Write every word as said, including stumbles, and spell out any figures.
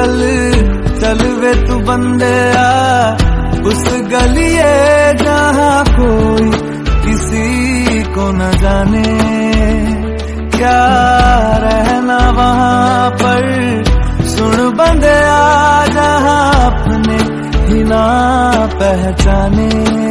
चल चल वे तू बंदे आ उस गलिए जहाँ कोई किसी को न जाने, क्या रहना वहाँ पर सुन बंदे आ जहाँ अपने ही ना पहचाने।